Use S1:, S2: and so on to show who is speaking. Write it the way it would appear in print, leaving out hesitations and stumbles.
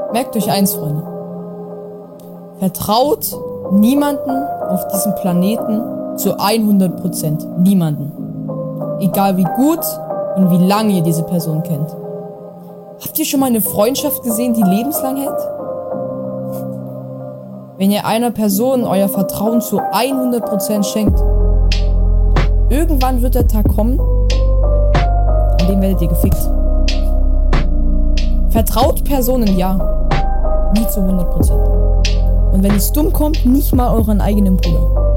S1: Merkt euch eins, Freunde. Vertraut niemanden auf diesem Planeten zu 100%. Niemanden. Egal wie gut und wie lange ihr diese Person kennt. Habt ihr schon mal eine Freundschaft gesehen, die lebenslang hält? Wenn ihr einer Person euer Vertrauen zu 100% schenkt, irgendwann wird der Tag kommen, an dem werdet ihr gefickt. Vertraut Personen, ja. Nie zu 100%. Und wenn es dumm kommt, nicht mal euren eigenen Bruder.